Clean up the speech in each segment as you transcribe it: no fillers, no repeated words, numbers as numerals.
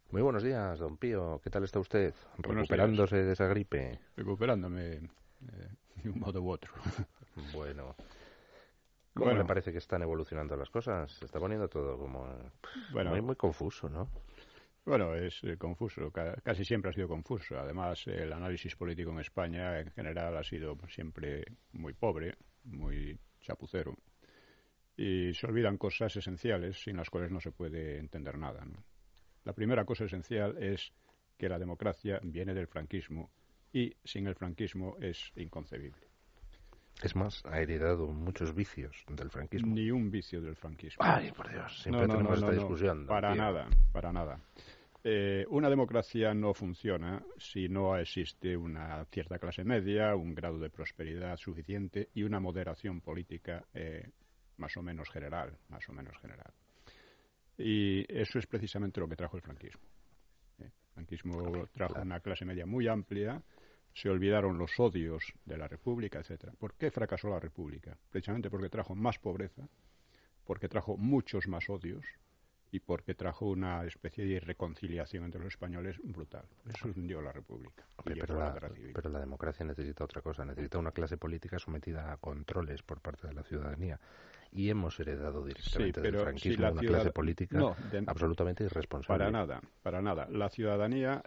Muy buenos días, don Pío. ¿Qué tal está usted? Buenos días. ¿Recuperándose de esa gripe? Recuperándome de un modo u otro. Bueno, ¿cómo le Bueno, parece que están evolucionando las cosas? Se está poniendo todo como muy, bueno, muy confuso, ¿no? bueno, es confuso. Casi siempre ha sido confuso. Además, el análisis político en España en general ha sido siempre muy pobre, muy chapucero. Y se olvidan cosas esenciales sin las cuales no se puede entender nada, ¿no? La primera cosa esencial es que la democracia viene del franquismo y sin el franquismo es inconcebible. Es más, ha heredado muchos vicios del franquismo. Ni un vicio del franquismo. Ay, por Dios, No, siempre no, no, tenemos esta no, no, discusión, don para Pío. nada, para nada. Una democracia no funciona si no existe una cierta clase media, un grado de prosperidad suficiente y una moderación política más o menos general, más o menos general. Y eso es precisamente lo que trajo el franquismo. El franquismo trajo Claro. una clase media muy amplia, se olvidaron los odios de la República, etcétera. ¿Por qué fracasó la República? Precisamente porque trajo más pobreza, porque trajo muchos más odios y porque trajo una especie de irreconciliación entre los españoles brutal. Eso hundió la República y Hombre, llevó a la guerra civil. pero la democracia necesita otra cosa, necesita una clase política sometida a controles por parte de la ciudadanía. Y hemos heredado Sí, directamente del pero si franquismo la una clase ciudad... política No, absolutamente para irresponsable. nada, para nada. La ciudadanía,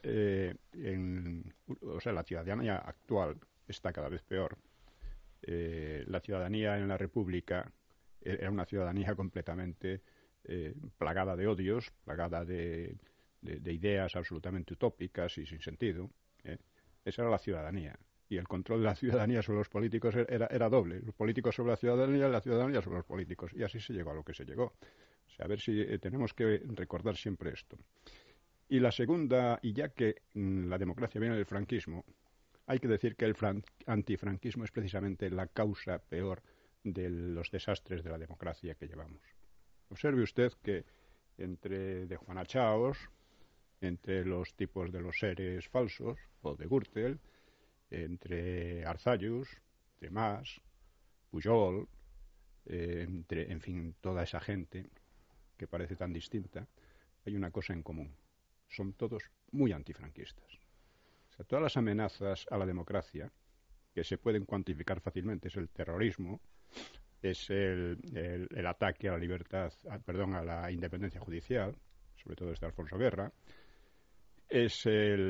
o sea, la ciudadanía actual está cada vez peor. La ciudadanía en la República era una ciudadanía completamente plagada de odios, plagada de ideas absolutamente utópicas y sin sentido. ¿eh? Esa era la ciudadanía. Y el control de la ciudadanía sobre los políticos era doble. Los políticos sobre la ciudadanía sobre los políticos. Y así se llegó a lo que se llegó. O sea, a ver si tenemos que recordar siempre esto. Y la segunda, y ya que la democracia viene del franquismo, hay que decir que el antifranquismo es precisamente la causa peor de los desastres de la democracia que llevamos. Observe usted que entre de Juana Chaos, entre los tipos de los seres falsos, o de Gürtel, entre Arzallus, de Mas, Pujol, entre, en fin, toda esa gente que parece tan distinta, hay una cosa en común. Son todos muy antifranquistas. O sea, todas las amenazas a la democracia que se pueden cuantificar fácilmente es el terrorismo, es el ataque a la libertad, perdón, a la independencia judicial, sobre todo desde Alfonso Guerra, es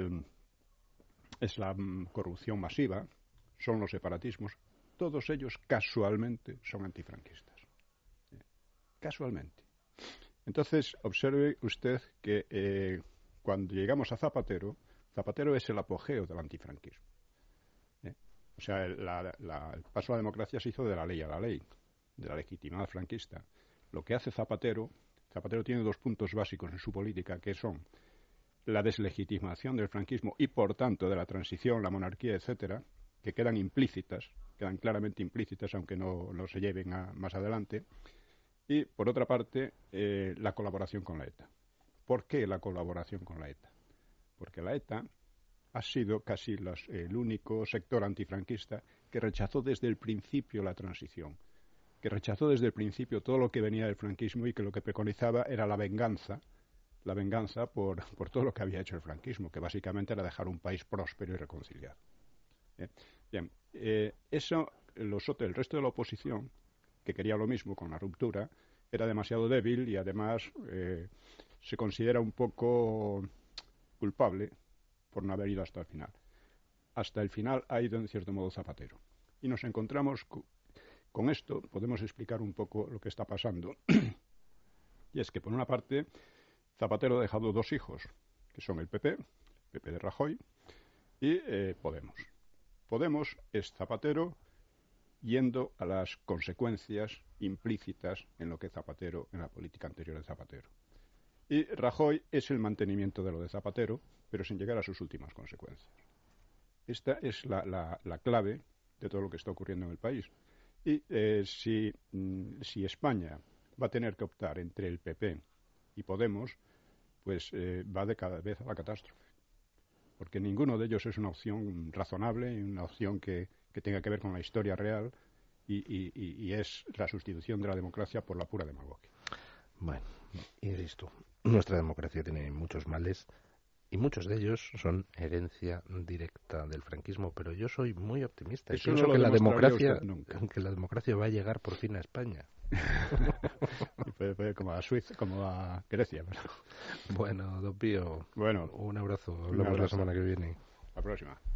la corrupción masiva, son los separatismos, todos ellos casualmente son antifranquistas. Casualmente. Entonces, observe usted que cuando llegamos a Zapatero, Zapatero es el apogeo del antifranquismo. ¿eh? O sea, el paso a la democracia se hizo de la ley a la ley, de la legitimidad franquista. Lo que hace Zapatero tiene dos puntos básicos en su política, que son la deslegitimación del franquismo y, por tanto, de la transición, la monarquía, etcétera, que quedan implícitas, quedan claramente implícitas, aunque no se lleven más adelante. Y, por otra parte, la colaboración con la ETA. ¿Por qué la colaboración con la ETA? Porque la ETA ha sido casi el único sector antifranquista que rechazó desde el principio la transición, que rechazó desde el principio todo lo que venía del franquismo y que lo que preconizaba era la venganza por todo lo que había hecho el franquismo, que básicamente era dejar un país próspero y reconciliado. Bien, eso el resto de la oposición, que quería lo mismo con la ruptura, era demasiado débil y además se considera un poco culpable por no haber ido hasta el final. Hasta el final ha ido en cierto modo Zapatero. Y nos encontramos con esto, podemos explicar un poco lo que está pasando. Y es que por una parte Zapatero ha dejado dos hijos, que son el PP de Rajoy, y Podemos. Podemos es Zapatero yendo a las consecuencias implícitas en lo que Zapatero, en la política anterior de Zapatero. Y Rajoy es el mantenimiento de lo de Zapatero, pero sin llegar a sus últimas consecuencias. Esta es la clave de todo lo que está ocurriendo en el país. Y si España va a tener que optar entre el PP y Podemos, pues va de cada vez a la catástrofe. Porque ninguno de ellos es una opción razonable, una opción que tenga que ver con la historia real y es la sustitución de la democracia por la pura demagogia. Bueno, insisto, Nuestra democracia tiene muchos males y muchos de ellos son herencia directa del franquismo, pero yo soy muy optimista. Eso Pienso no lo demostraría usted nunca. que la democracia va a llegar por fin a España. Puede como a Suiza, como a Grecia. Pero... Bueno, don Pío, bueno, un abrazo. Hablamos la semana que viene. La próxima.